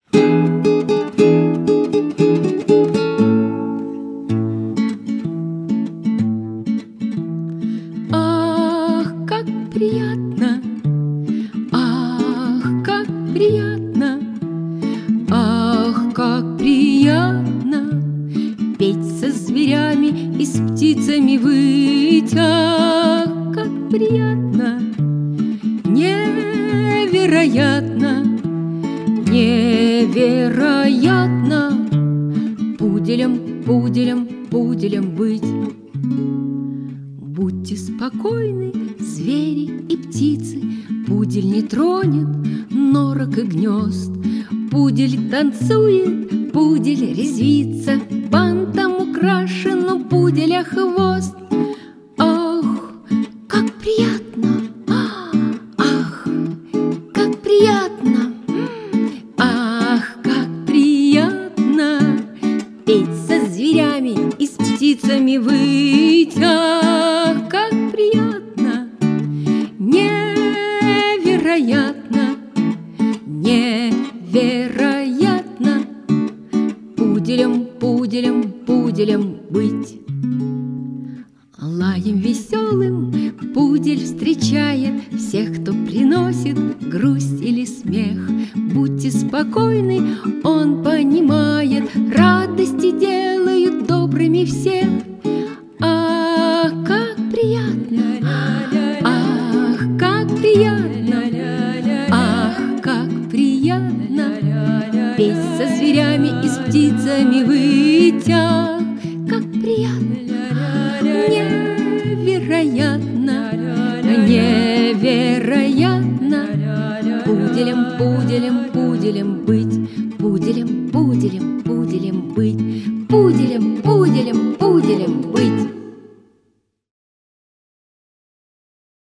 Ах, как приятно, ах, как приятно, ах, как приятно петь со зверями и с птицами выть. Ах, как приятно, невероятно, невероятно пуделем, пуделем, пуделем быть. Будьте спокойны, звери и птицы, пудель не тронет норок и гнезд. Пудель танцует, пудель резвится, бантом украшен у пуделя хвост. Ах, как приятно, ах, как приятно, ах, как приятно петь со зверями и с птицами выть. Ах, как приятно, невероятно, невероятно пуделем, пуделем, пуделем быть. Лаем веселым пудель встречает всех, кто приносит грусть или смех. Будьте спокойны, он понимает, радости делают добрыми всех. Ах, как приятно, ах, как приятно, ах, как приятно петь со зверями и с птицами выть. Ах, как приятно, невероятно, невероятно пуделем, пуделем, пуделем быть. Пуделем, пуделем, пуделем быть. Пуделем, пуделем, пуделем быть.